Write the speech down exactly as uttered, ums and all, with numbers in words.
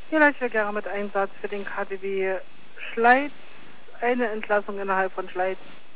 Hier Leitstelle Gera mit Einsatz für den K D W Schleiz. Eine Entlassung innerhalb von Schleiz.